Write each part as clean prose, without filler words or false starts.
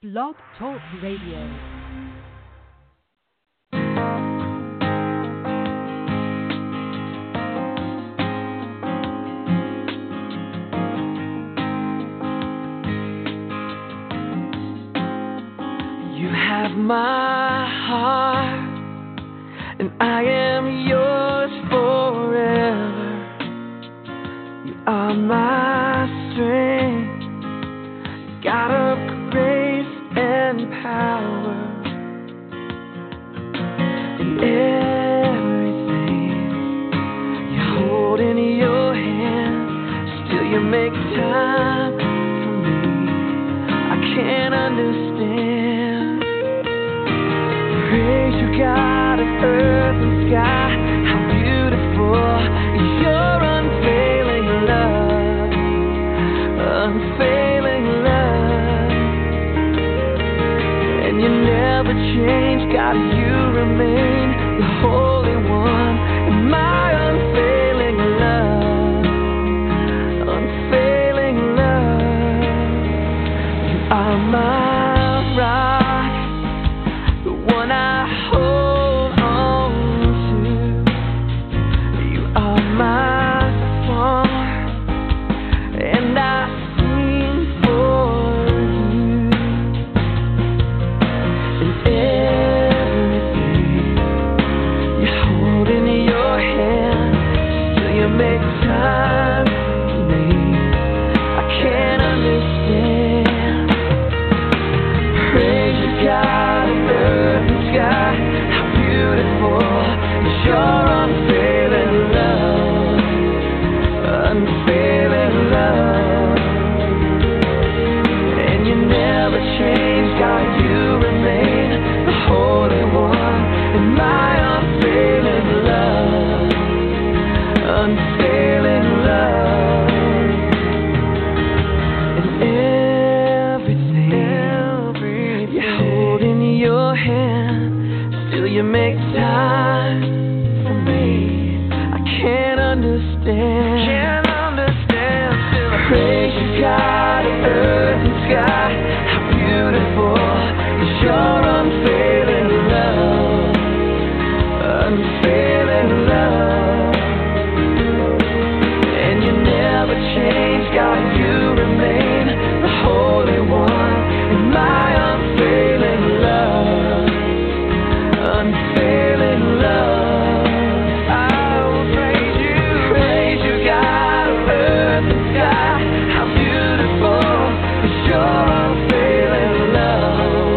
Blog Talk Radio. You have my heart, and I am yours forever. You are my strength, God of grace and power. And everything you hold in your hand, still you make time for me. I can't understand. Praise you, God of earth and sky. How beautiful is your unfailing love, unfailing love. And you never change, God, you remain the Holy One. And my unfailing love, unfailing love. You are my rock, the one I hold on to. You are my song, and I sing for you. And everything you hold in your hand, still you make time for me. I can't understand. Praise you, God of earth and sky. How beautiful is your unfailing love, unfailing love. And you never change, God, you remain the Holy One. And my unfailing love, unfailing love. And everything you hold in your hand, still you make time for me. I can't understand. Can't understand. Still I praise you, God of earth and sky. How beautiful is your unfailing love, unfailing love. And you never change, God, you remain the Holy One. And my unfailing love, unfailing love. I will praise you, God of earth and sky. How beautiful is your unfailing love,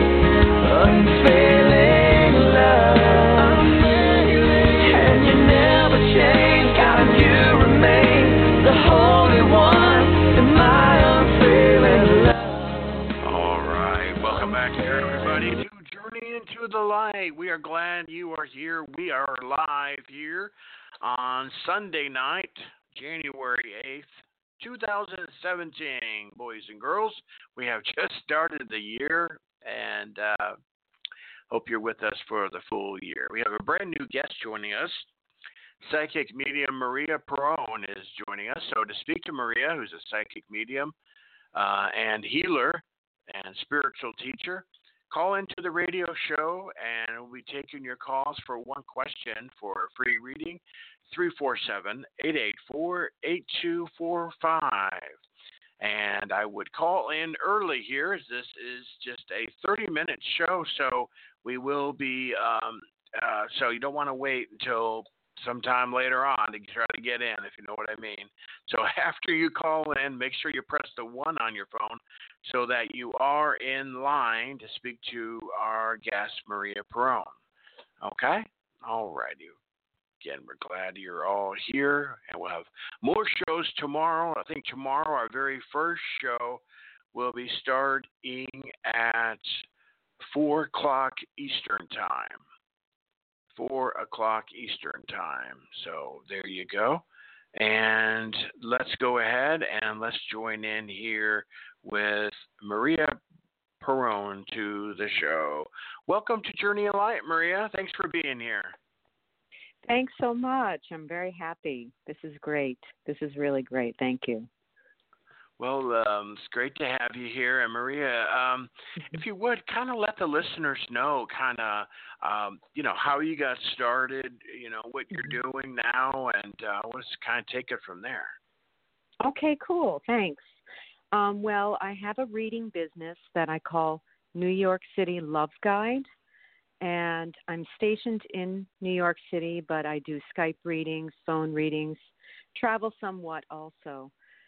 unfailing love. And you never change, God, you remain the Holy One. And my unfailing love. All right, welcome back here, everybody, to Journey into the Light. We are glad you are here. We are live here on Sunday night, January 8th, 2017. Boys and girls, we have just started the year, and hope you're with us for the full year. We have a brand new guest joining us. Psychic medium Maria Perrone is joining us. So to speak to Maria, who's a psychic medium and healer and spiritual teacher, call into the radio show, and we'll be taking your calls for one question for a free reading, 347-884-8245. And I would call in early here, as this is just a 30-minute show, so we will be, so you don't want to wait until sometime later on to try to get in, if you know what I mean. So after you call in, make sure you press the 1 on your phone so that you are in line to speak to our guest, Maria Perrone. Okay? All righty. Again, we're glad you're all here, and we'll have more shows tomorrow. I think tomorrow, our very first show, will be starting at 4 o'clock Eastern Time. 4 o'clock Eastern Time. So there you go. And let's go ahead and let's join in here with Maria Perrone to the show. Welcome to Journey of Light, Maria. Thanks for being here. Thanks so much. I'm very happy. This is great. This is really great. Thank you. Well, it's great to have you here. And Maria, if you would kind of let the listeners know how you got started, what you're doing now, and let's kind of take it from there. Okay, cool. Thanks. Well, I have a reading business that I call New York City Love Guide, and I'm stationed in New York City, but I do Skype readings, phone readings, travel somewhat also.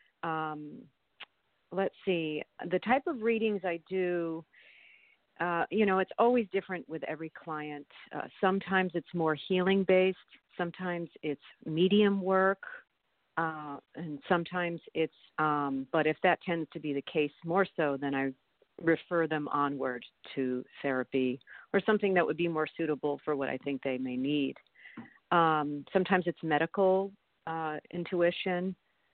Let's see, the type of readings I do, it's always different with every client. Sometimes it's more healing-based. Sometimes it's medium work. And sometimes it's, but if that tends to be the case more so, then I refer them onward to therapy or something that would be more suitable for what I think they may need. Sometimes it's medical intuition,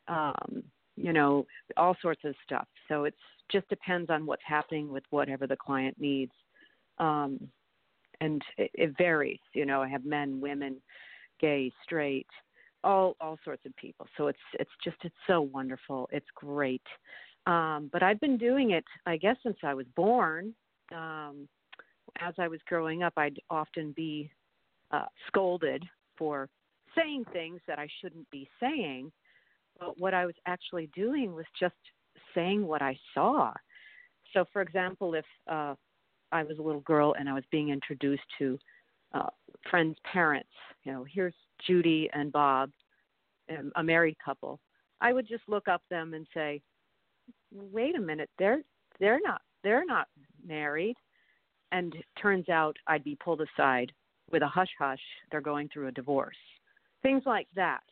all sorts of stuff. So it just depends on what's happening with whatever the client needs. And it varies. I have men, women, gay, straight, all sorts of people. So it's so wonderful. It's great. But I've been doing it, I guess, since I was born. As I was growing up, I'd often be scolded for saying things that I shouldn't be saying. But what I was actually doing was just saying what I saw. So, for example, if I was a little girl and I was being introduced to friends' parents, here's Judy and Bob, a married couple, I would just look up them and say, wait a minute, they're not married. And it turns out I'd be pulled aside with a hush-hush, they're going through a divorce. Things like that,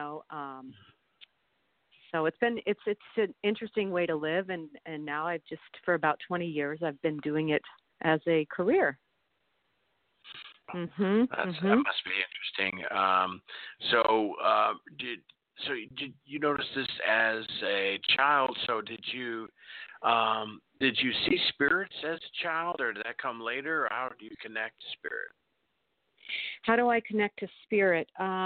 So it's an interesting way to live, and now I've just, for about 20 years, I've been doing it as a career. That must be interesting. Did you notice this as a child? So did you see spirits as a child, or did that come later, or how do you connect to spirit? How do I connect to spirit?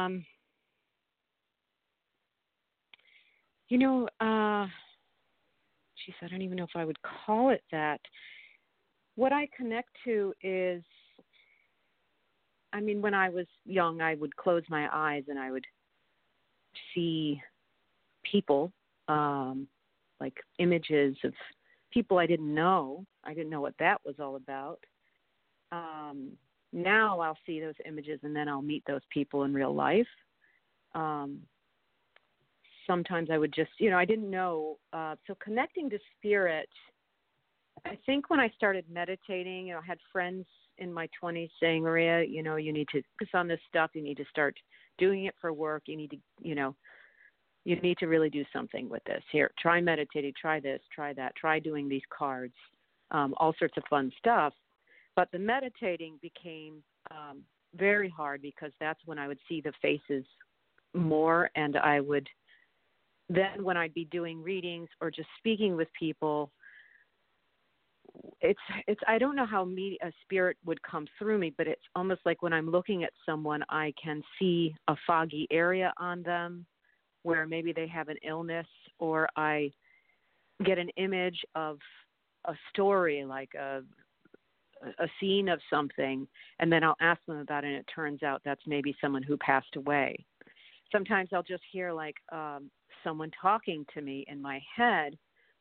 I don't even know if I would call it that. What I connect to is, when I was young, I would close my eyes and I would see people, like images of people I didn't know. I didn't know what that was all about. Now I'll see those images and then I'll meet those people in real life. Sometimes I would just, I didn't know. So connecting to spirit, I think when I started meditating, I had friends in my 20s saying, Maria, you need to focus on this stuff. You need to start doing it for work. You need to, you need to really do something with this. Here, try meditating, try this, try that, try doing these cards, all sorts of fun stuff. But the meditating became very hard because that's when I would see the faces more, and I would then, when I'd be doing readings or just speaking with people, it's I don't know how a spirit would come through me, but it's almost like when I'm looking at someone, I can see a foggy area on them where maybe they have an illness, or I get an image of a story, like a scene of something, and then I'll ask them about it, and it turns out that's maybe someone who passed away. Sometimes I'll just hear like someone talking to me in my head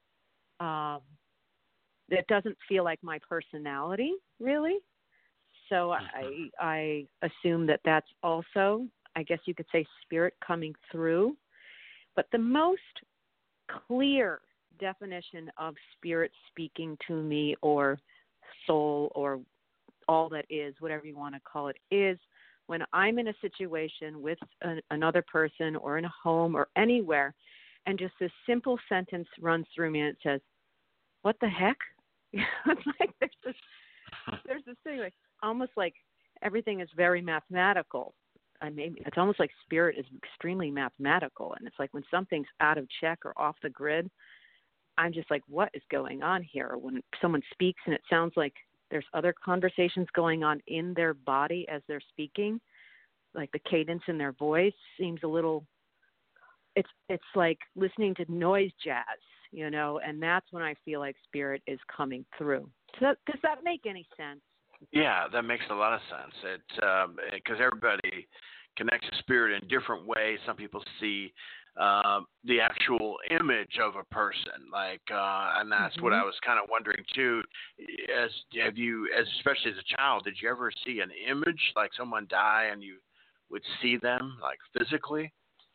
that doesn't feel like my personality, really. So I assume that that's also, I guess you could say, spirit coming through. But the most clear definition of spirit speaking to me, or soul, or all that is, whatever you want to call it, is when I'm in a situation with another person or in a home or anywhere, and just this simple sentence runs through me and it says, what the heck? It's like there's this thing, like almost like everything is very mathematical. It's almost like spirit is extremely mathematical. And it's like when something's out of check or off the grid, I'm just like, what is going on here? Or when someone speaks and it sounds like there's other conversations going on in their body as they're speaking, like the cadence in their voice seems a little, it's like listening to noise jazz, and that's when I feel like spirit is coming through. Does that make any sense? Yeah, that makes a lot of sense. Because everybody connects to spirit in different ways. Some people see the actual image of a person, and that's what I was kind of wondering too. Especially as a child, did you ever see an image, like someone die, and you would see them like physically?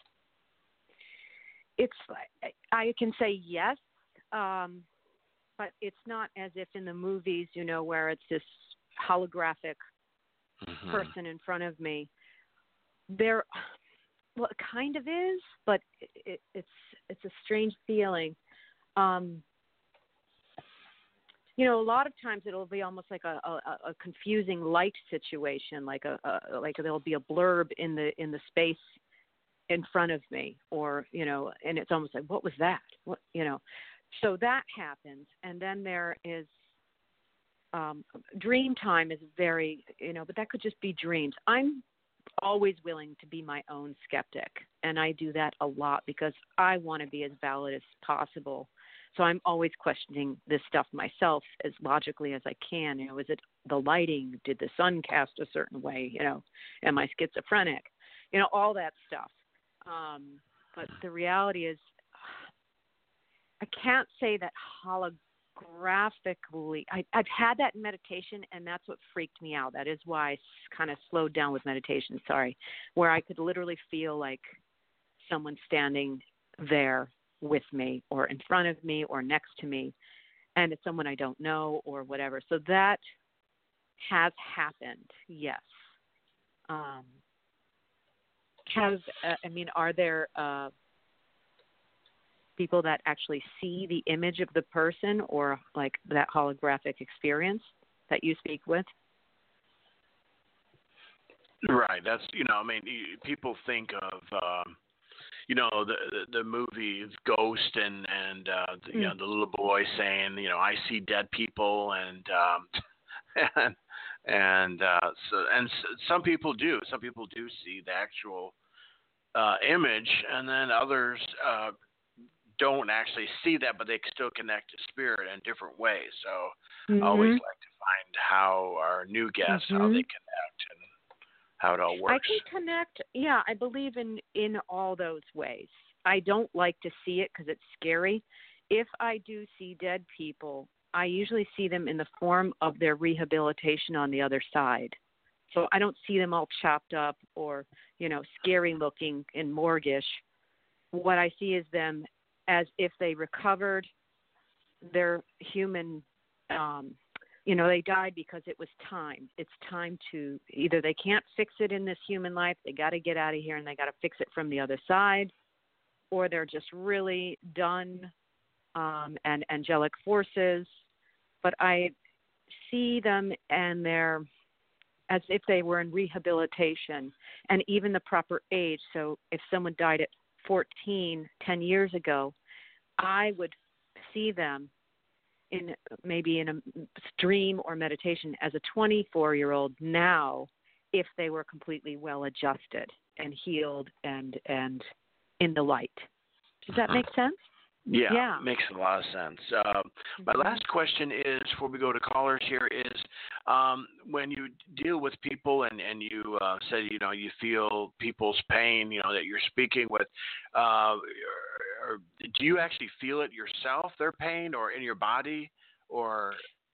It's I can say yes, but it's not as if in the movies, where it's this holographic person in front of me. Well, it kind of is, but it's a strange feeling. A lot of times it'll be almost like a confusing light situation, like there'll be a blurb in the space in front of me, or and it's almost like, what was that? What So that happens, and then there is dream time is very but that could just be dreams. I'm always willing to be my own skeptic, and I do that a lot because I want to be as valid as possible. So I'm always questioning this stuff myself as logically as I can. Is it the lighting? Did the sun cast a certain way? Am I schizophrenic? All that stuff. But the reality is, I can't say that holographically. I've had that in meditation, and that's what freaked me out. That is why I kind of slowed down with meditation, where I could literally feel like someone standing there with me or in front of me or next to me, and it's someone I don't know or whatever. So that has happened, yes. Are there people that actually see the image of the person, or like that holographic experience that you speak with? Right. That's people think of the movie Ghost and the little boy saying I see dead people, and some people do. Some people do see the actual image, and then others don't actually see that, but they can still connect to spirit in different ways. So I always like to find how our new guests, how they connect and how it all works. I can connect. Yeah, I believe in all those ways. I don't like to see it because it's scary. If I do see dead people, I usually see them in the form of their rehabilitation on the other side. So I don't see them all chopped up or, scary looking and morguish. What I see is them as if they recovered their human, they died because it was time. It's time to either they can't fix it in this human life, they got to get out of here and they got to fix it from the other side, or they're just really done, and angelic forces. But I see them and they're as if they were in rehabilitation and even the proper age. So if someone died at 14, 10 years ago, I would see them maybe in a dream or meditation as a 24-year-old now, if they were completely well adjusted and healed and in the light. Does that make sense? Yeah, makes a lot of sense. My last question is, before we go to callers here, is when you deal with people and you say, you feel people's pain, that you're speaking with, or do you actually feel it yourself, their pain, or in your body, or?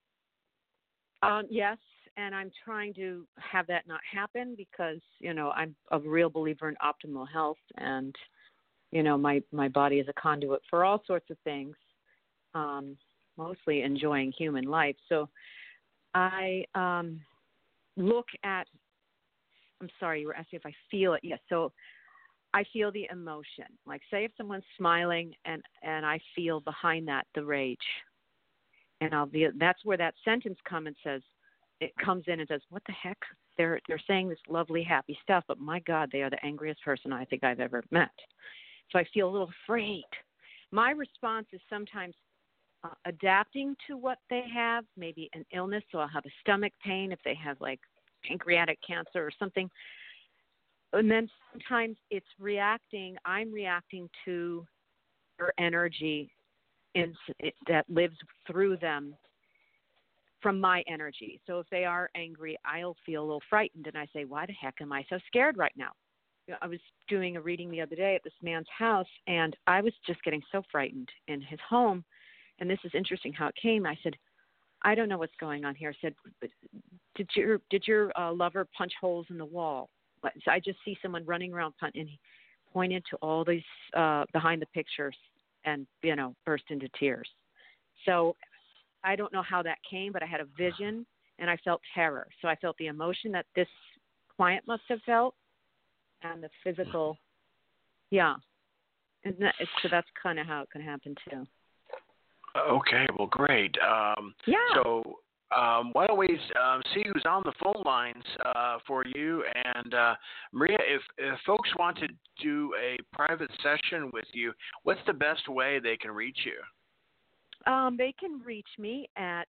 Yes, and I'm trying to have that not happen because, I'm a real believer in optimal health, and my body is a conduit for all sorts of things, mostly enjoying human life. So I look at, I'm sorry, you were asking if I feel it. Yes. So I feel the emotion. Like say if someone's smiling and I feel behind that the rage. And that's where that sentence comes in and says, what the heck? They're saying this lovely, happy stuff, but my God, they are the angriest person I think I've ever met. So I feel a little afraid. My response is sometimes adapting to what they have, maybe an illness, so I'll have a stomach pain if they have like pancreatic cancer or something. And then sometimes I'm reacting to their energy that lives through them from my energy. So if they are angry, I'll feel a little frightened, and I say, why the heck am I so scared right now? I was doing a reading the other day at this man's house, and I was just getting so frightened in his home. And this is interesting how it came. I said, I don't know what's going on here. I said, did your lover punch holes in the wall? So I just see someone running around, and he pointed to all these behind the pictures and, burst into tears. So I don't know how that came, but I had a vision, and I felt terror. So I felt the emotion that this client must have felt, and the physical, yeah. And so that's kind of how it can happen, too. Okay, well, great. Yeah. So why don't we see who's on the phone lines for you? And Maria, if folks want to do a private session with you, what's the best way they can reach you? They can reach me at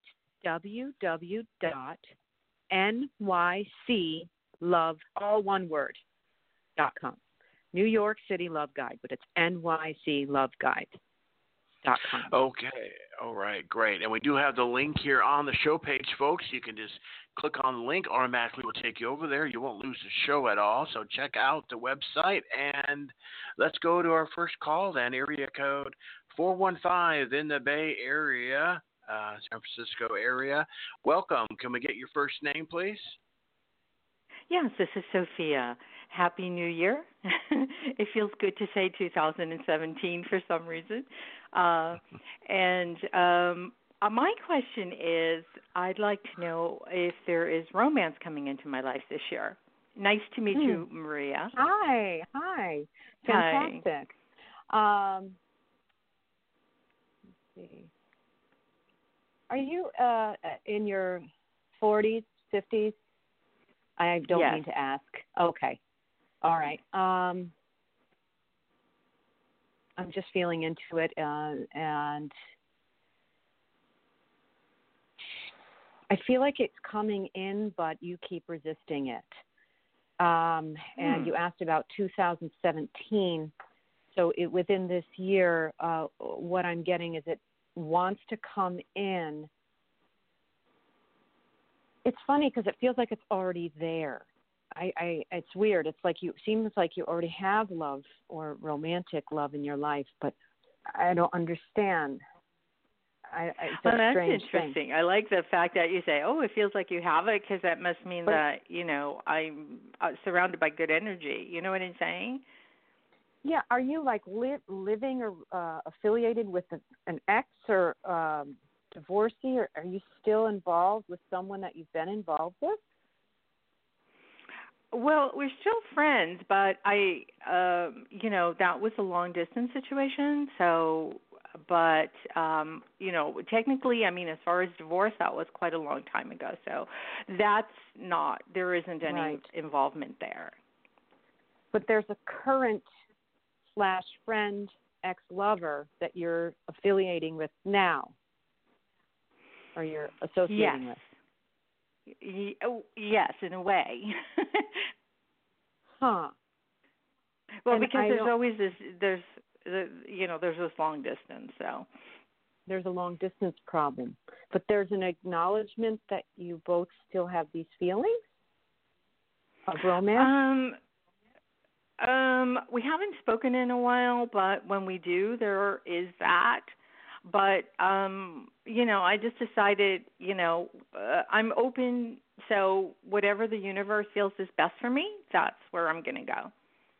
www.nyclove, all one word, .com. New York City Love Guide, but it's nycloveguide.com. Okay. All right. Great. And we do have the link here on the show page, folks. You can just click on the link. Automatically will take you over there. You won't lose the show at all. So check out the website. And let's go to our first call then. Area code 415 in the Bay Area, San Francisco area. Welcome. Can we get your first name, please? Yes, this is Sophia. Happy New Year. It feels good to say 2017 for some reason. My question is, I'd like to know if there is romance coming into my life this year. Nice to meet you, Maria. Hi. Fantastic. Let's see. Are you in your 40s, 50s? I don't mean to ask. Okay. All right. I'm just feeling into it, and I feel like it's coming in, but you keep resisting it. And you asked about 2017. So within this year, what I'm getting is it wants to come in. It's funny because it feels like it's already there. It's weird. It's like seems like you already have love or romantic love in your life, but I don't understand. It's a that's strange interesting. thing. I like the fact that you say, it feels like you have it, because that must mean that, I'm surrounded by good energy. You know what I'm saying? Yeah. Are you like living or affiliated with an ex or divorcee, or are you still involved with someone that you've been involved with? Well, we're still friends, but that was a long distance situation. So, but, technically, as far as divorce, that was quite a long time ago. So there isn't any involvement there. But there's a current /friend ex-lover that you're affiliating with now, or you're associating with. Yes, in a way. Huh. Well, and because there's always there's this long distance, so. There's a long distance problem. But there's an acknowledgement that you both still have these feelings of romance? We haven't spoken in a while, but when we do, there is that. But, I just decided, I'm open. So whatever the universe feels is best for me, that's where I'm going to go.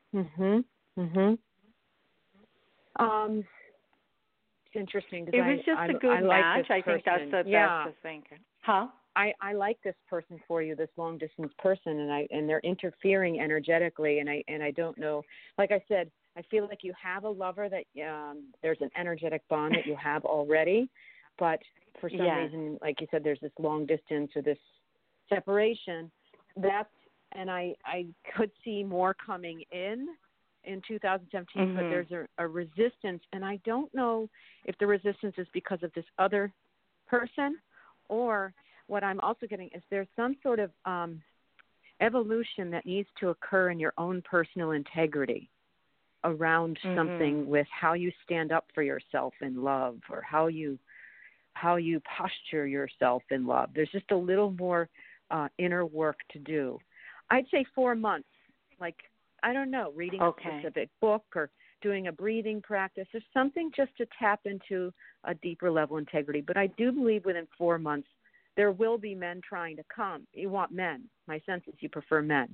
It's interesting. It was just a good match. I think that's the best to think. Huh? I like this person for you, this long distance person, and they're interfering energetically, and I don't know. Like I said, I feel like you have a lover that there's an energetic bond that you have already, but for some reason, like you said, there's this long distance or this separation. And I could see more coming in 2017, but there's a resistance, and I don't know if the resistance is because of this other person, or what I'm also getting is there's some sort of evolution that needs to occur in your own personal integrity. around something with how you stand up for yourself in love, or how you posture yourself in love. There's just a little more inner work to do. I'd say 4 months, like, I don't know, reading a specific book or doing a breathing practice. There's something just to tap into a deeper level integrity. But I do believe within 4 months there will be men trying to come. You want men. My sense is you prefer men.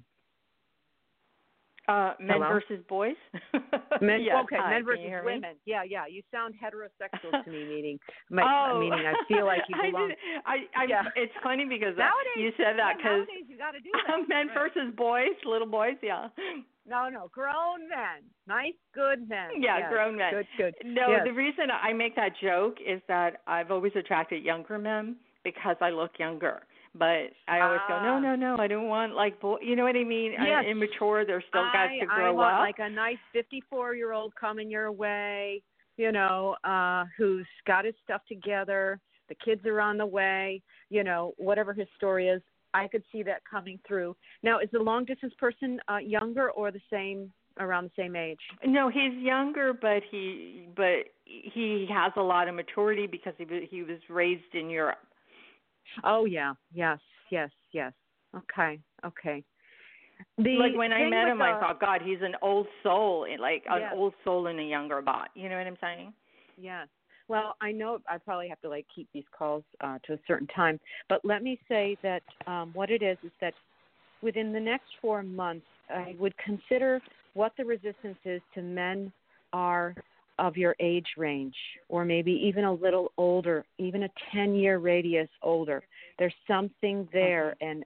Men Hello? versus boys? Men, yes, okay, hi. men versus women. Yeah. You sound heterosexual to me, meaning I feel like you belong. It's funny because nowadays, you said that because nowadays you got to do that. men versus boys, little boys, yeah. No, grown men, nice, good men. Yeah, yes. Grown men. Good. No, yes. The reason I make that joke is that I've always attracted younger men because I look younger. But I always go, no, I don't want like you know what I mean? Yes. Immature, they're still got to grow I want up. like a nice 54-year-old coming your way, who's got his stuff together. The kids are on the way, whatever his story is. I could see that coming through. Now, is the long distance person younger or the same, around the same age? No, he's younger, but he has a lot of maturity because he was raised in Europe. Oh yeah, yes. Okay. Like when I met him, I thought, God, he's an old soul, an old soul in a younger body. You know what I'm saying? Yes. Well, I know I probably have to keep these calls to a certain time, but let me say that what it is that within the next 4 months, I would consider what the resistance is to men are of your age range, or maybe even a little older, even a 10-year radius older. There's something there, and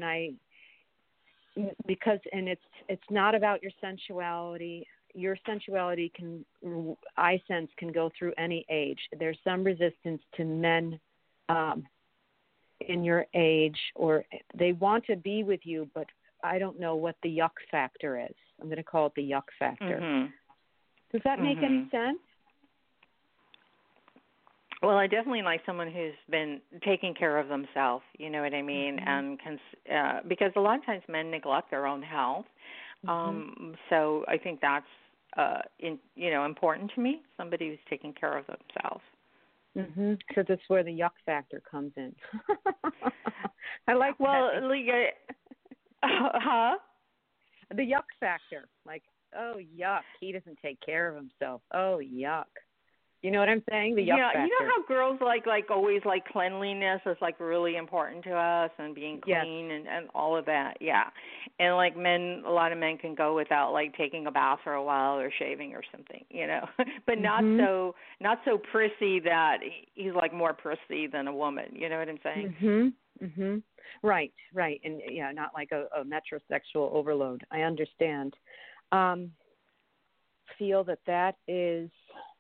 it's not about your sensuality. Your sensuality can go through any age. There's some resistance to men in your age, or they want to be with you, but I don't know what the yuck factor is. I'm going to call it the yuck factor. Mm-hmm. Does that make any sense? Well, I definitely like someone who's been taking care of themselves, you know what I mean? And because a lot of times men neglect their own health. So I think that's important to me, somebody who's taking care of themselves. So that's where the yuck factor comes in. I like that. The yuck factor, like, oh, yuck, he doesn't take care of himself. Oh, yuck. You know what I'm saying? The yuck factor. You know how girls always cleanliness is really important to us, and being clean and all of that. Yeah. And a lot of men can go without taking a bath for a while or shaving or something, but not so prissy that he's more prissy than a woman. You know what I'm saying? Right. And not like a metrosexual overload. I understand. Feel that is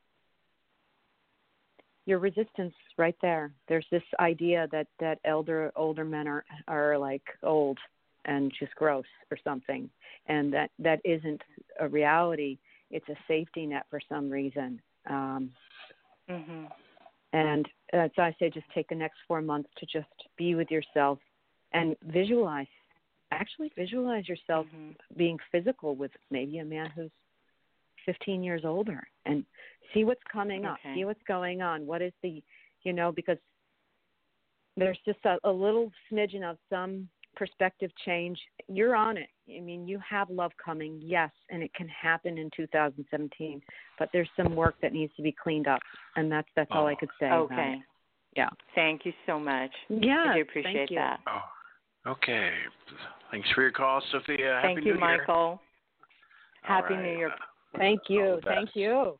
your resistance right there. There's this idea that older men are old and just gross or something, and that isn't a reality. It's a safety net for some reason. And as I say, just take the next 4 months to just be with yourself and visualize yourself being physical with maybe a man who's 15 years older, and see what's coming up, see what's going on. What is because there's just a little smidgen of some perspective change. You're on it. I mean, you have love coming, yes, and it can happen in 2017, but there's some work that needs to be cleaned up, and that's all I could say. Okay. Yeah. Thank you so much. Yeah. I do appreciate that. Oh, okay. Thanks for your call, Sophia. Thank you, Michael. Happy New Year. Thank you. Thank you.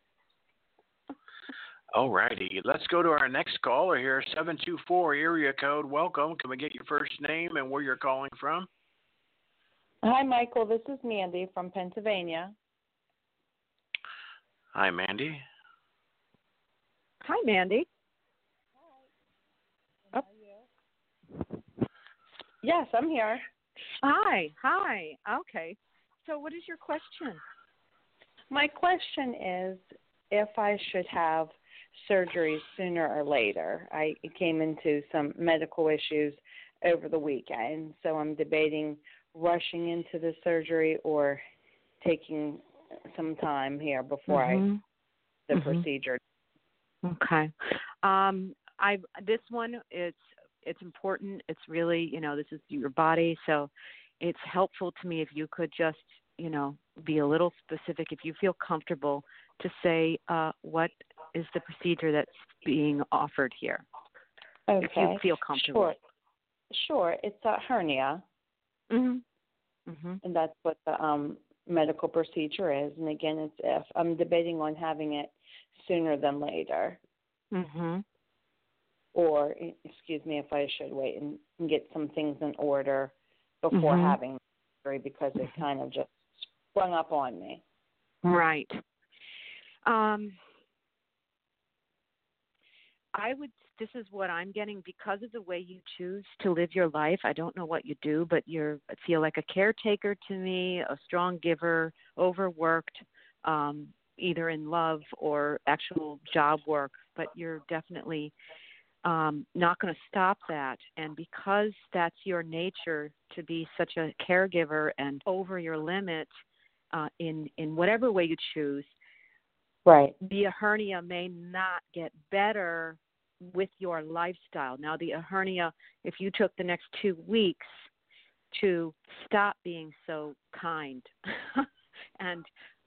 All righty. Let's go to our next caller here, 724 area code. Welcome. Can we get your first name and where you're calling from? Hi, Michael. This is Mandy from Pennsylvania. Hi, Mandy. Hi, Mandy. Hi. Yes, I'm here. Hi. Okay. So what is your question? My question is if I should have surgery sooner or later. I came into some medical issues over the weekend, so I'm debating rushing into the surgery or taking some time here before the procedure. Okay. This one, it's important. It's really, this is your body, so it's helpful to me if you could just, be a little specific, if you feel comfortable to say what is the procedure that's being offered here. Okay. If you feel comfortable. Sure. It's a hernia. And that's what the medical procedure is. And again, it's if I'm debating on having it sooner than later. Or, excuse me, if I should wait and get some things in order before having surgery because it kind of just sprung up on me. Right. This is what I'm getting because of the way you choose to live your life. I don't know what you do, but I feel like a caretaker to me, a strong giver, overworked, either in love or actual job work, but you're definitely not going to stop that. And because that's your nature to be such a caregiver and over your limit in whatever way you choose, right, the hernia may not get better with your lifestyle. Now, the hernia, if you took the next 2 weeks to stop being so kind and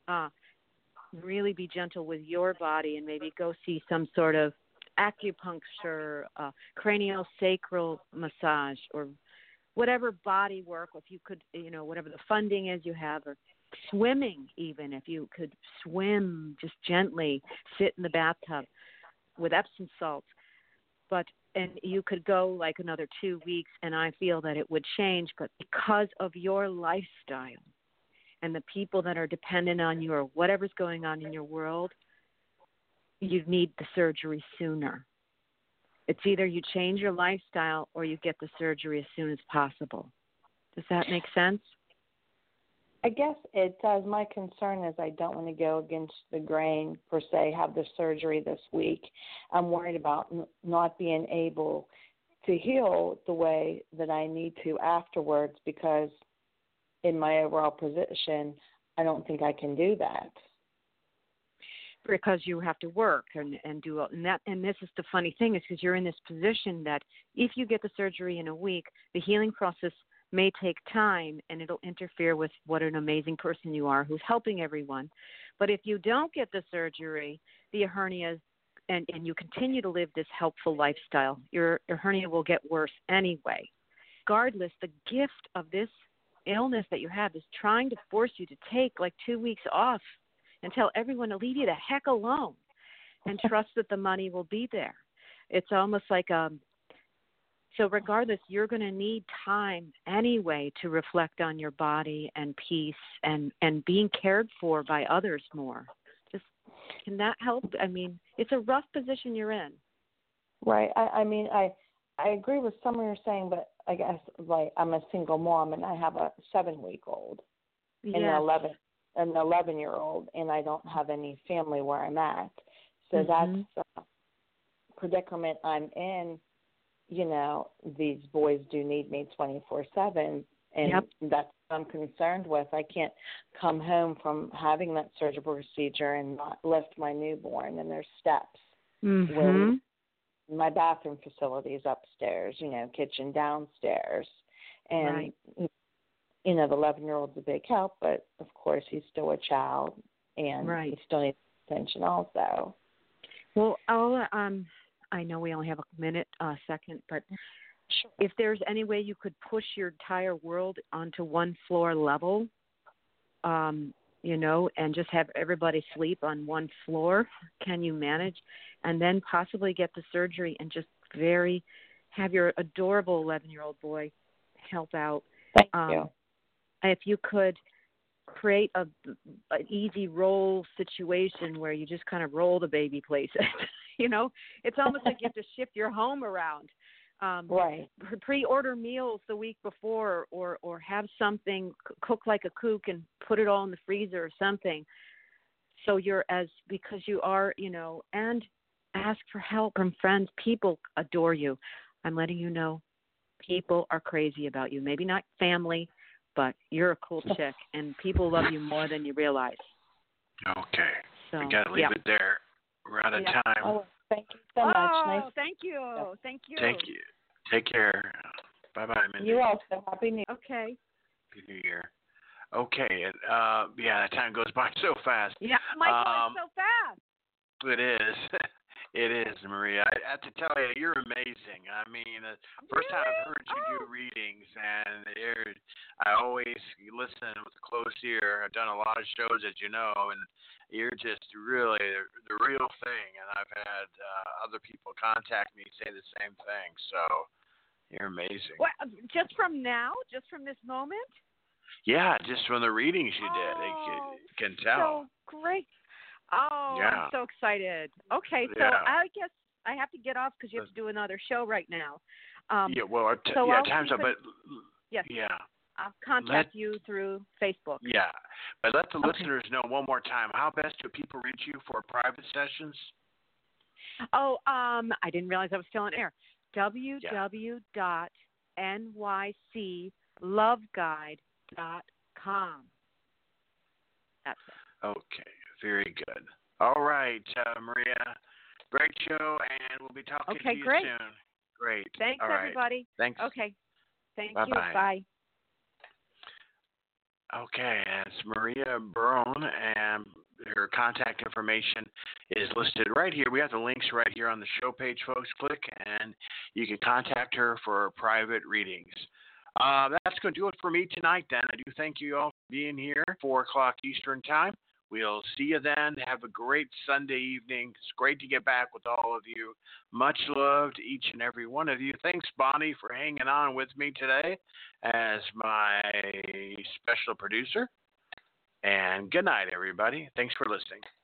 really be gentle with your body and maybe go see some sort of acupuncture, craniosacral massage, or whatever body work, if you could, whatever the funding is you have, or swimming even, if you could swim just gently, sit in the bathtub with Epsom salts. And you could go like another 2 weeks, and I feel that it would change. But because of your lifestyle and the people that are dependent on you or whatever's going on in your world, you need the surgery sooner. It's either you change your lifestyle or you get the surgery as soon as possible. Does that make sense? I guess it does. My concern is I don't want to go against the grain, per se, have the surgery this week. I'm worried about not being able to heal the way that I need to afterwards because in my overall position, I don't think I can do that. Because you have to work and do and that. And this is the funny thing is because you're in this position that if you get the surgery in a week, the healing process may take time and it'll interfere with what an amazing person you are who's helping everyone. But if you don't get the surgery, the hernia, and you continue to live this helpful lifestyle, your hernia will get worse anyway. Regardless, the gift of this illness that you have is trying to force you to take like 2 weeks off and tell everyone to leave you the heck alone and trust that the money will be there. It's almost like so regardless, you're going to need time anyway to reflect on your body and peace and being cared for by others more. Just, can that help? I mean, it's a rough position you're in. Right. I agree with some of you're saying, but I guess like I'm a single mom and I have a 7-week-old and an 11-year-old, and I don't have any family where I'm at. So that's the predicament I'm in. These boys do need me 24/7, and that's what I'm concerned with. I can't come home from having that surgical procedure and not lift my newborn, and there's steps. Where my bathroom facility is upstairs, kitchen downstairs. And, the 11-year-old's a big help, but, of course, he's still a child, and he still needs attention also. Well, I know we only have a second, but if there's any way you could push your entire world onto one floor level, and just have everybody sleep on one floor, can you manage? And then possibly get the surgery and just have your adorable 11-year-old boy help out. Thank you. If you could create an easy roll situation where you just kind of roll the baby places. It's almost like you have to shift your home around. Right. Pre-order meals the week before, or have something cook like a kook and put it all in the freezer or something. So because you are, and ask for help from friends. People adore you. I'm letting you know, people are crazy about you. Maybe not family, but you're a cool chick, and people love you more than you realize. Okay. So, We got to leave it there. We're out of time. Oh, thank you so much. Nice. Thank you. Thank you. Thank you. Take care. Bye-bye, Mindy. You also. Happy New Year. Okay. Happy New Year. Okay. Yeah, the time goes by so fast. Yeah, Michael, it's so fast. It is. It is, Maria. I have to tell you, you're amazing. I mean, first time I've heard you do readings, and I always listen with a close ear. I've done a lot of shows, as you know, and you're just really the real thing. And I've had other people contact me say the same thing. So you're amazing. What, just from now? Just from this moment? Yeah, just from the readings you did. You can tell. So great. Oh, yeah. I'm so excited. Okay, so I guess I have to get off because you have to do another show right now. Yeah, well, time's up, but yes. Yeah. I'll contact you through Facebook. Yeah, but let the listeners know one more time, how best do people reach you for private sessions? Oh, I didn't realize I was still on air. www.nycloveguide.com. That's it. Okay, very good. All right, Maria, great show, and we'll be talking to you soon. Great. Thanks, all right. everybody. Thanks. Okay. Thank Bye-bye. you. Bye. Okay, it's Maria Barone, and her contact information is listed right here. We have the links right here on the show page, folks. Click, and you can contact her for private readings. That's going to do it for me tonight, then. I do thank you all for being here, 4 o'clock Eastern Time. We'll see you then. Have a great Sunday evening. It's great to get back with all of you. Much love to each and every one of you. Thanks, Bonnie, for hanging on with me today as my special producer. And good night, everybody. Thanks for listening.